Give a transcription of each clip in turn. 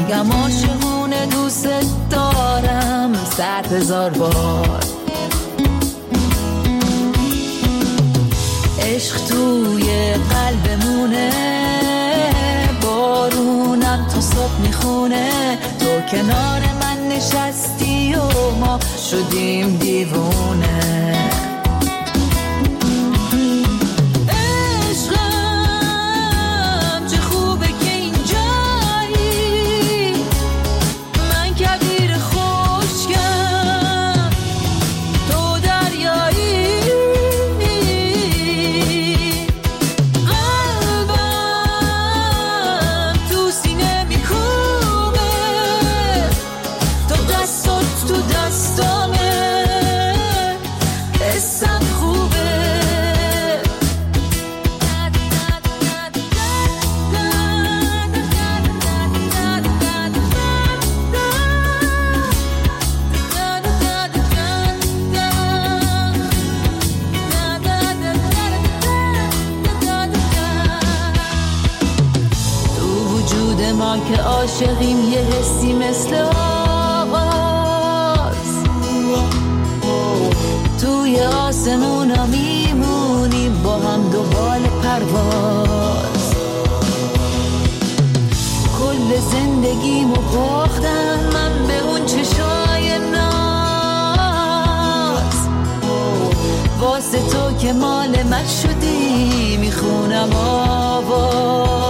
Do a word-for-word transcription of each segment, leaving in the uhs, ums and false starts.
میگم عاشقونه دوست دارم صد هزار بار. عشق توی قلبمونه، بارونم تا صبح میخونه، تو کنار من نشستی و ما شدیم دیوونه. که عاشقیم یه حسی مثل آغاز، توی آسمونا میمونیم با هم دوبال پرواز. کل زندگیمو باختم من به اون چشای ناز، واسه تو که مال من شدی میخونم آواز.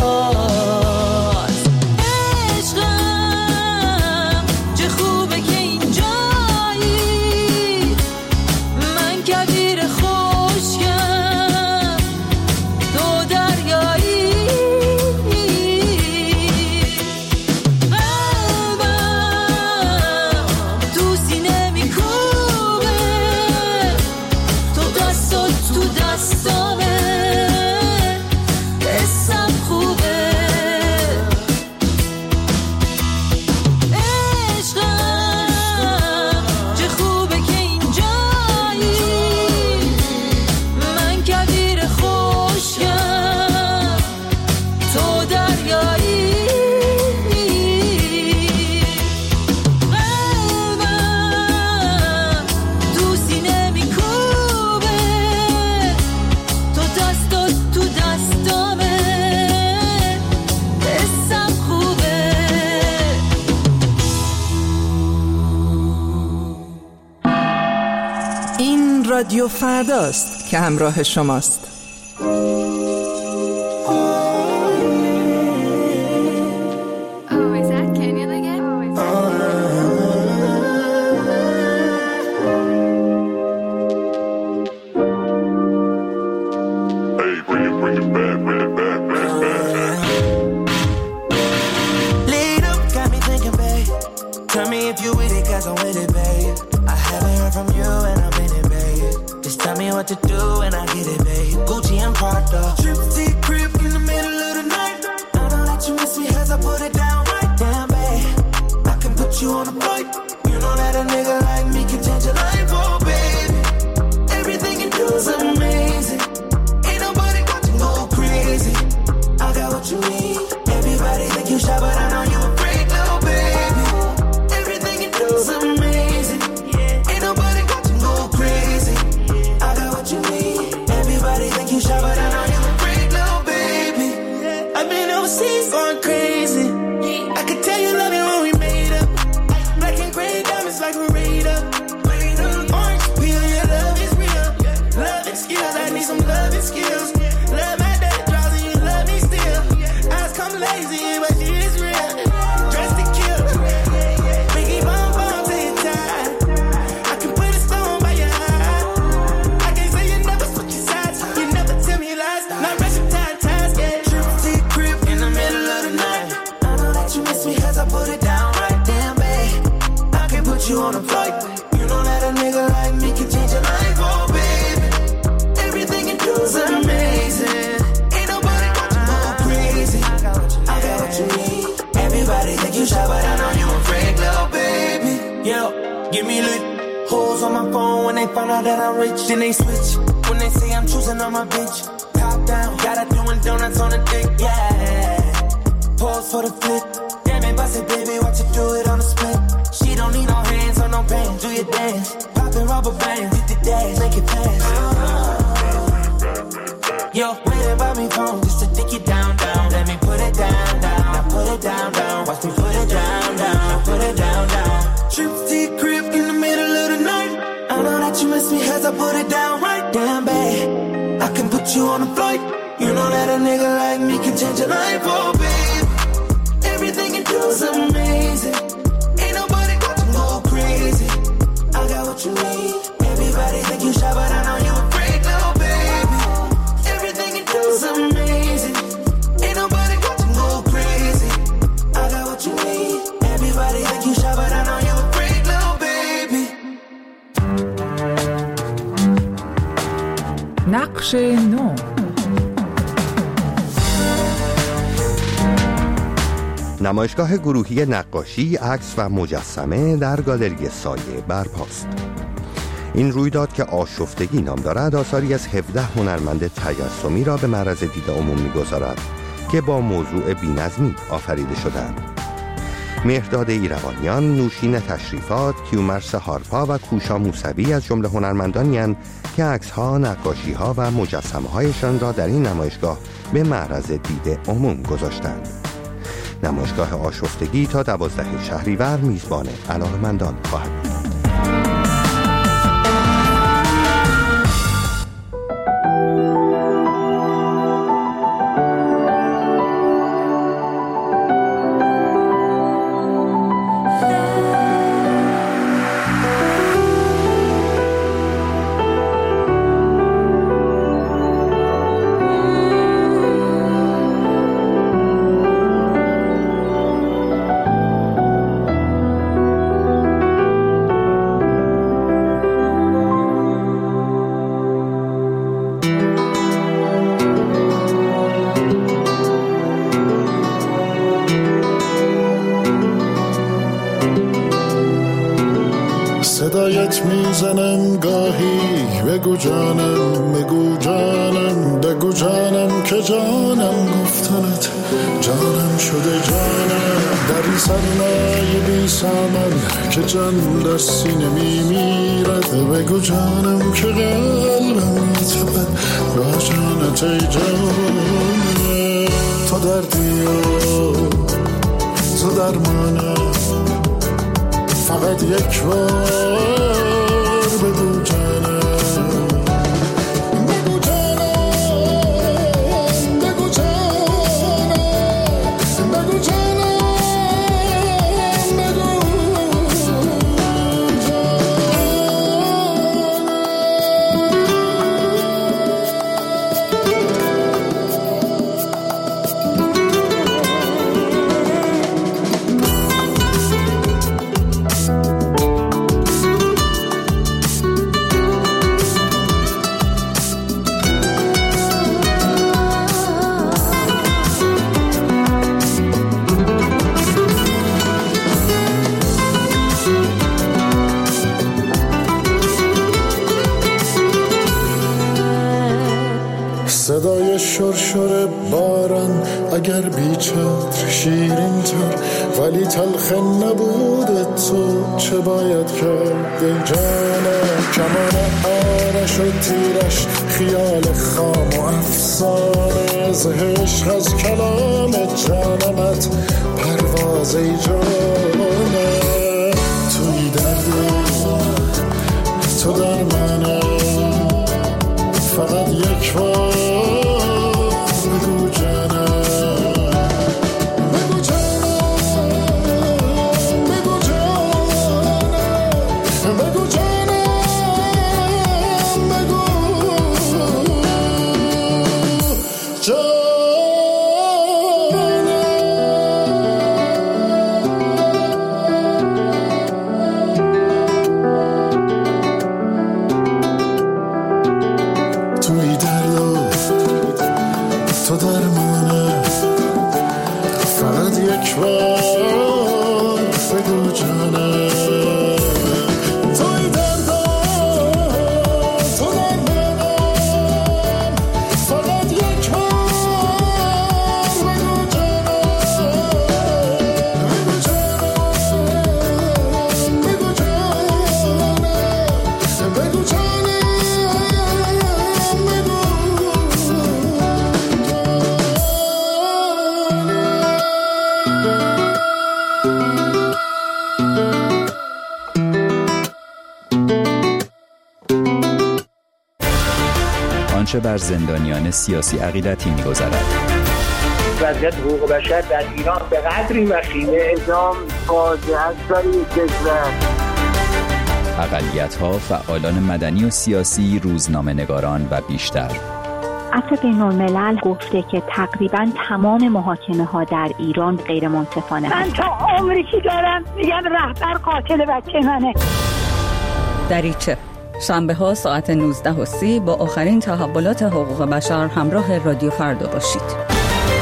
رادیو فرداست که همراه شماست. Then they switch when they say I'm choosing on my bitch. Top down, got her doing donuts on the dick, yeah. Pause for the flick. Damn it, I said, baby, watch you do it on the split. She don't need no hands or no pain. Do your dance, poppin' rubber bands, hit the dash, make it fast. Yo, waiting by me phone just to dick it down, down. Let me put it down, down. Now put it down, down. Watch me put it down, down. Now put it down, down. Trip to your crib in the middle of the night. I know that you miss me as I put it down right down, babe. I can put you on a flight. You know that a nigga like me can change your life, oh babe. Everything you do is amazing. Ain't nobody got to go crazy. I got what you need. Everybody think you shy, but I know you a freak, little baby. Everything you do is amazing. Ain't nobody got to go crazy. I got what you need. Everybody think you shy, but I know you a freak, little baby. نقش نو. نمایشگاه گروهی نقاشی، عکس و مجسمه در گالری سایه برپاست. این رویداد که آشفتگی نام دارد، آثاری از هفده هنرمند تجسمی را به معرض دید عموم می‌گذارد که با موضوع بی‌نظمی آفریده شدند. مهرداد ایروانیان، نوشین تشریفات، کیومرث هارپا و کوشا موسوی از جمله هنرمندانی اند که عکس‌ها، نقاشی‌ها و مجسمه‌هایشان را در این نمایشگاه به معرض دید عموم گذاشتند. نمایشگاه آشفتگی تا دوازده شهریور میزبان علاقه‌مندان خواهد بود. صدایت میزنم گاهی، بگو جانم، بگو جانم، بگو جانم که جانم گفتنت جانم شده جانم. در این سرمایه بی سامن که جان در سینه میمیرد، بگو جانم که قلبم میتپد با جانت ای جانم. تو دردی و تو درمانم، فقط یک بار بگو جانم، بگو جانم، بگو جانم، بگو جانم، بگو صدای شرشر باران اگر بیچار شیرین تر، ولی تلخ نبود تو چه باید کرد ای جانم. کمان آرش و تیرش خیال خام و افسانه، از عشق از کلام جانمت پرواز ای جانم. توی درد تو در منه، فقط یک بار بگو جانم، بگو جانم، بگو جانم، بگو جانم، بگو جانم. تو درمانه، فقط یک بار بگو جانم. توی دردم، تو درمانم، فقط یک بار بگو جانم، بگو چه بر زندانیان سیاسی عقیدتی می‌گذرد. وضعیت حقوق بشر در ایران به قدری وخیمه، اعدام فاجعه است برای کشور. اقلیت‌ها، فعالان مدنی و سیاسی، روزنامه‌نگاران و بیشتر. عفو بین‌الملل گفته که تقریباً تمام محاکمه‌ها در ایران غیر منصفانه من تا عمری که دارم میگم رهبر قاتل بچه منه. دریچه شنبه ها ساعت نوزده و سی با آخرین تحولات حقوق بشر همراه رادیو فردا باشید.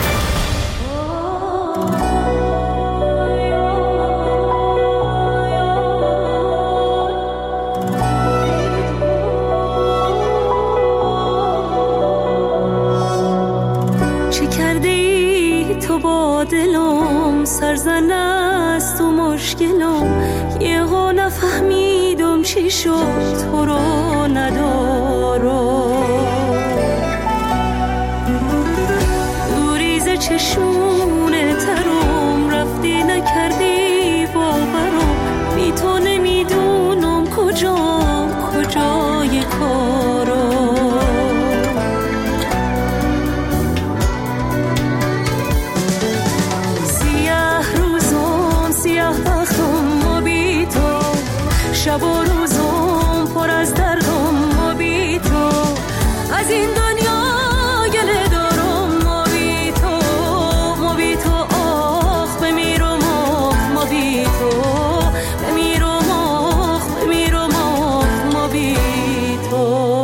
دلم سرزن است و مشکلم، یه ها نفهمیدم چی شد تو رو ندارم. دوریز چشونه ترم رفتی نکردی باورم، بی تو نمیدونم کجا کجای کارم. شب و روزم پر از دردم ما بی تو، از این دنیا گله دارم ما بی تو، ما بی تو آخ بمیرم آخ ما بی تو، بمیرم آخ بمیرم آخ ما بی تو.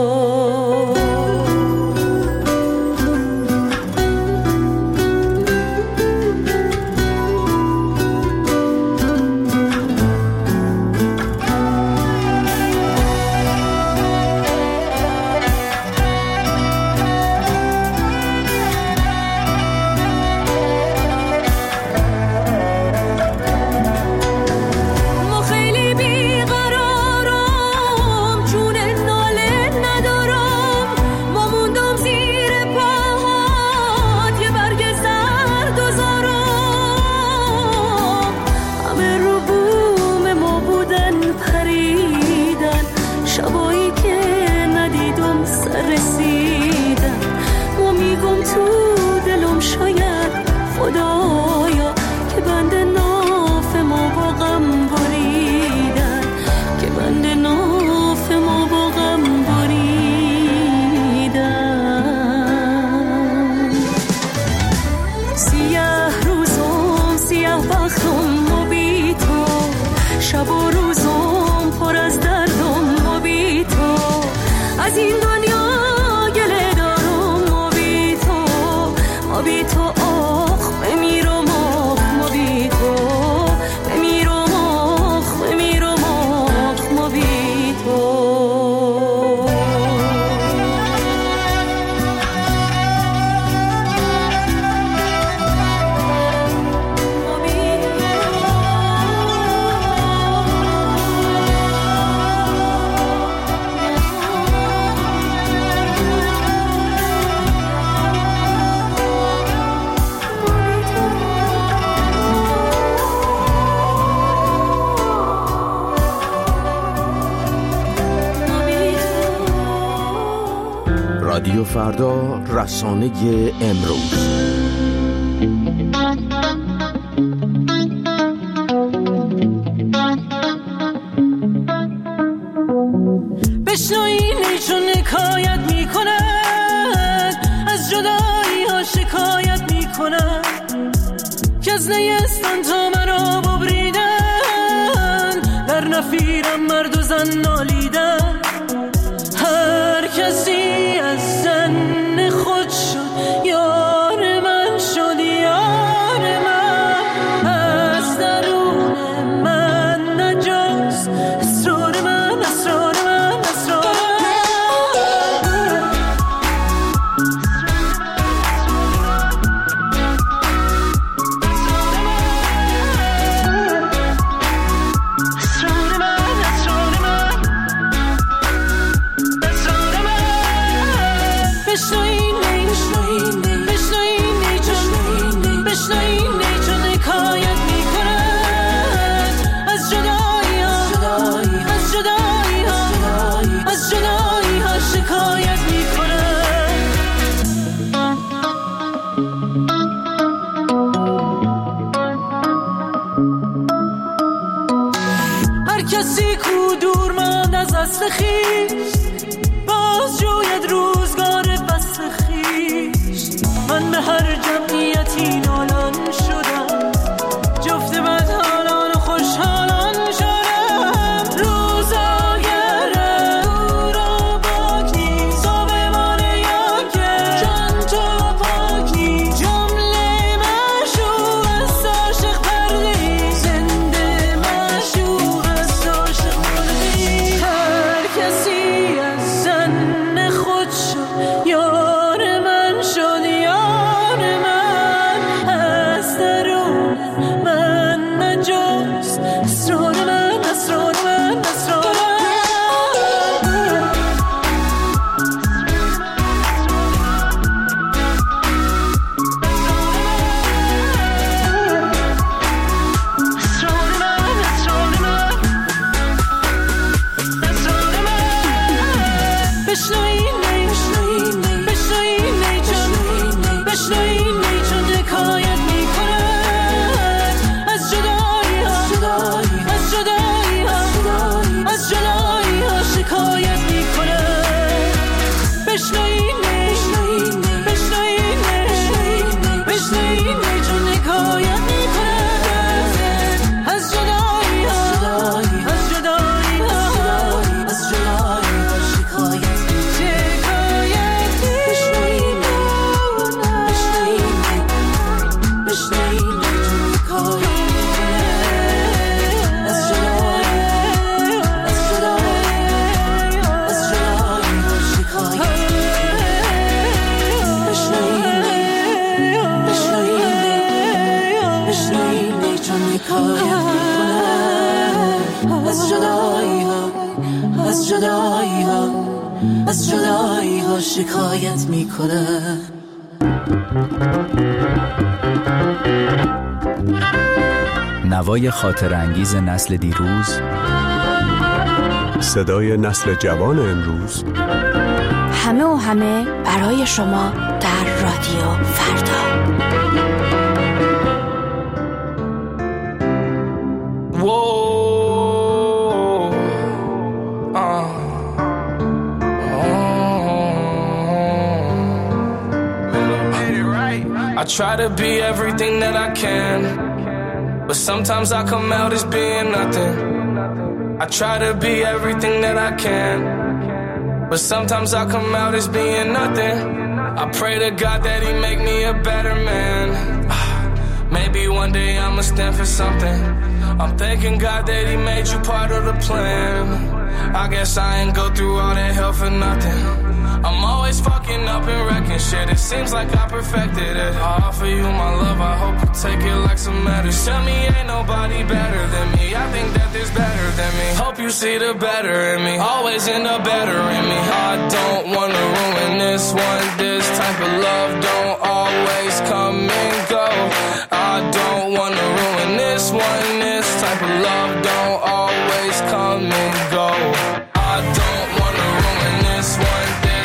رادیو فردا، رسانه امروز. بشنوینی چون حکایت میکنن، از جدایی ها شکایت میکنن، که از نیستان تا مرا ببریدن، در نفیرم مرد و زن نالیدن. هر کسی از زن خود شد یار من، شد یار من، از درون من نجاست اسرار من، اسرار من، اسرار من. کسی کو دور ماند از اصل خویش باز جوید روزگار بس خویش. من به هر جمعیتی نالان شدم، جفت بدحالان و خوشحالان شدم. روزاگره دورا باک نیست، صبح مانه یاکه جان تو پاک نیست. جمله مشوق از عاشق پردهی، زنده مشوق از عاشق پردهی. هر کسی از زن خود شد یار من شد، یار من از درون من نجاست. اسرار من اسرار من اسرار از جدایی ها شکایت میکنه. نوای خاطر انگیز نسل دیروز، صدای نسل جوان امروز، همه و همه برای شما در رادیو فردا. I try to be everything that I can, but sometimes I come out as being nothing. I try to be everything that I can, but sometimes I come out as being nothing. I pray to God that he make me a better man. Maybe one day I'ma stand for something. I'm thanking God that he made you part of the plan. I guess I ain't go through all that hell for nothing. I'm always fucking up and wrecking shit. It seems like I perfected it. I offer you my love, I hope you take it like some medicine. Tell me ain't nobody better than me. I think that there's better than me. Hope you see the better in me. Always end up better in me. I don't wanna ruin this one. This type of love don't always come and go. I don't wanna ruin this one. This type of love don't always come and go. I don't wanna ruin this one.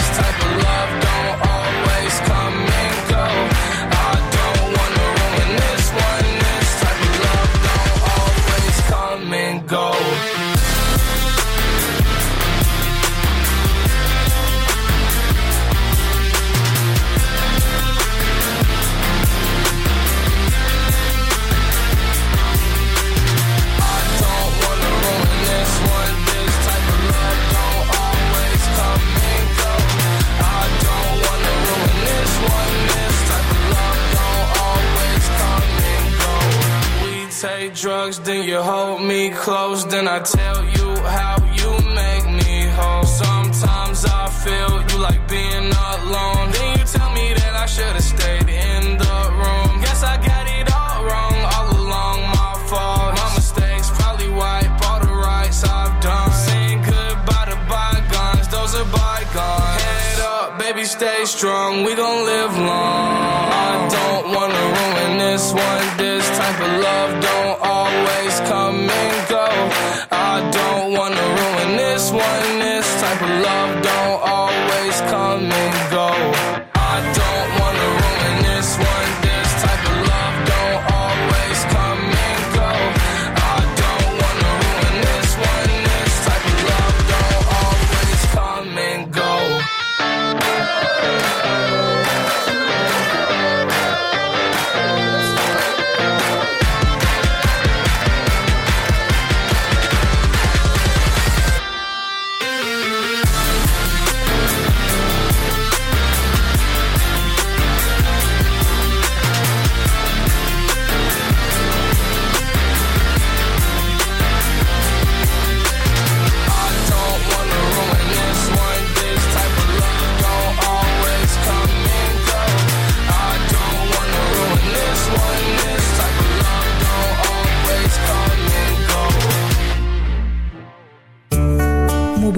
Take drugs, then you hold me close, then I tell you how you make me whole. Sometimes I feel you like being alone, then you tell me that I should've stayed in the room. Guess I got it all wrong, all along my fault. My mistakes probably wipe all the rights I've done. Saying goodbye to bygones, those are bygones. Head up, baby, stay strong, we gon' live long. I don't wanna ruin this one. This type of love don't always come and go. I don't wanna ruin this one. This type of love don't always come and go. I don't wanna ruin this one. This type of love don't always come and go. I don't wanna ruin this one.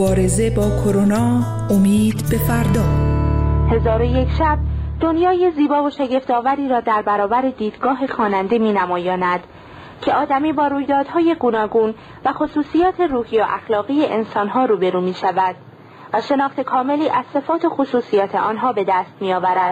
مبارزه با کرونا، امید به فردا. هزار و یک شب دنیای زیبا و شگفت‌آوری را در برابر دیدگاه خواننده می‌نمایاند که آدمی با رویدادهای گوناگون و خصوصیات روحی و اخلاقی انسانها روبرو می‌شود و شناخت کاملی از صفات و خصوصیات آنها به دست می‌آورد.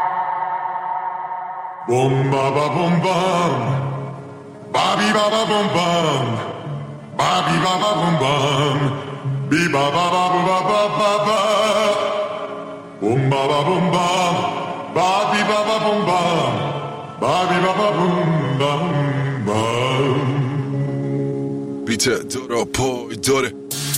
بوم بابا بوم بام بابی بابا بوم بام بابی بابا بوم بام بی بابا بابا بابا بابا بوم بابا بوم بام بابی بابا بوم بام بابی بابا بوم بام بام بیته دارا پای داره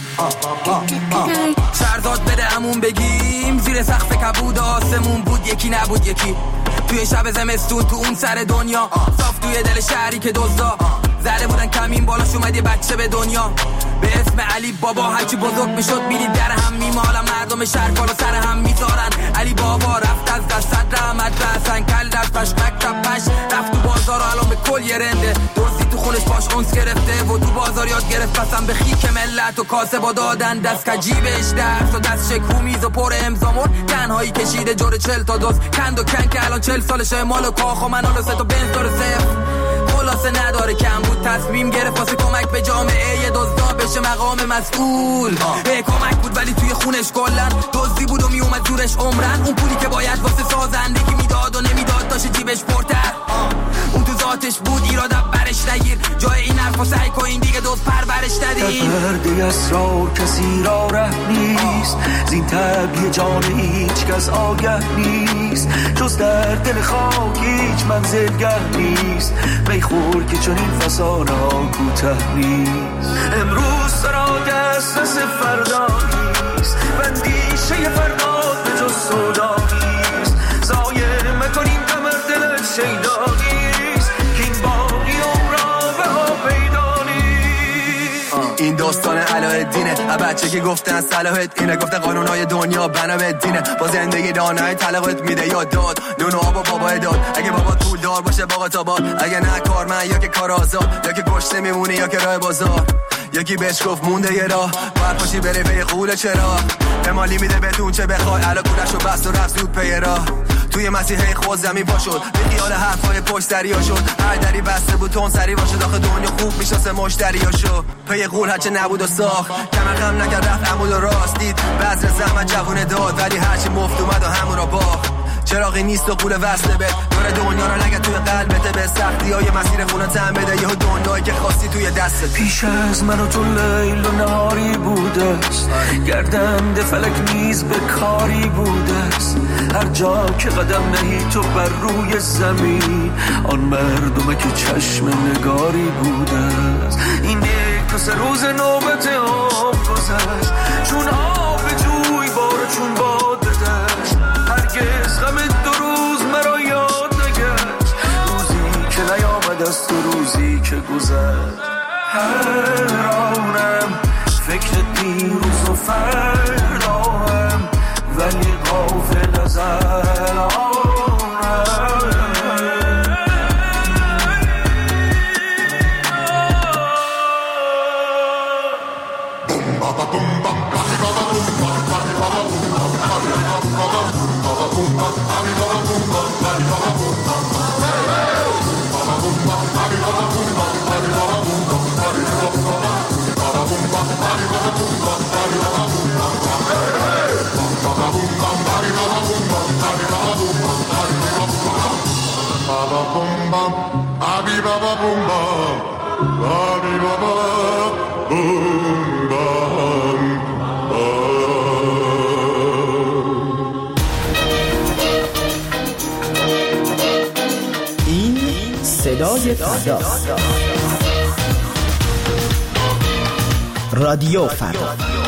سرداد بده همون بگیم زیر سقف کبود آسمون بود یکی نبود یکی توی شب زمستون تو اون سر دنیا صاف توی دل شهری که دزدا زده بودن کمین بالاش اومد یه بچه به دنیا به اسم علی بابا هرچی بزرگ میشد میدید در هم میمالن مردم شهر بالا سر هم میذارن علی بابا رفت از دست صد رحمت رسن کل دستش مکتب پش رفت تو بازار و الان به کل یه رنده دزدی تو خونش باش اونس گرفته و تو بازار یاد گرفت قسم به خیک ملت و کاسه با دادن دست کجیبش درس و دست شکو میز و پر امضامون تنهایی کشیده جور چل تا دوز کند و کن که الان چل سالشه مال و کاخ و منال و سه تا بنز داره صفر خلاصه نداره کم بود تصمیم گرفت واسه کمک به جامعه یه دزدا بشه مقام مسئول به کمک بود ولی توی خونش کلن دزدی بود و میومد زورش عمرن اون پولی که باید واسه سازندگی میداد و نمیداد داشت جیبش پرتر اون تو ذاتش بود ایراد برش نگیر جای این حرفا سعی کن این دیگه دوست پرورش ندید در پرده اسرار کسی را ره نیست زین طبیع جان هیچ کس آگه نیست جز در دل خاک هیچ منزلگه نیست میخور که چون این فسانه ها کوته نیست امروز سرا دسترس فردا نیست بندیشه فردا به جز سودا نیست زایه مکنیم کمر دل شیدا نیست که این باقی عمرا به ها پیدا نیست این داستان علاءالدینه بچه که گفتن صلاحت اینه گفته قانونهای دنیا بنا به دینه با زندگی دانای طلاقت میده یا داد نون و آب و بابا داد اگه بابا طول دار باشه باقا تا باد اگه نه کارمند یا که کار آزاد یا که گشته میمونی یا که راه بازار یکی بهش گفت مونده یه راه باید پاشی بره پی قول چرا امالی میده بدون چه بخوای علا کولش رو بست و رفت زود پی راه توی مسیحه خود زمین پا شد به خیال حرفای پشت دریا شد هر دری بسته بود تون سری باشه داخل دنیا خوب میشناسه مشتریا شو پی قول هرچه نبود و ساخت کمر خم نکرد رفت عمود و راست دید بذر زحمت جوونه داد ولی هرچی مفت اومد و همون را باخت چراغی نیست و قول وصله به دور دنیا رو نگه توی قلبته به سختی های مسیر خونه تن بده یه دنیایی که خواستی توی دستت پیش از من و تو لیل و نهاری بوده است گردنده فلک نیز به کاری بوده است هر جا که قدم نهی تو بر روی زمین آن مردمه که چشم نگاری بوده است این یک تا سه روز نوبت آب گذشت چون آب جوی بار چون باد بدشت هرگز غم دو روز مرا یاد نگشت روزی که نیامد از تو روزی که گذشت حیرانم فکر دیروز و فرداهم ولی غافل از الانم این صدای فرداست. رادیو فردا.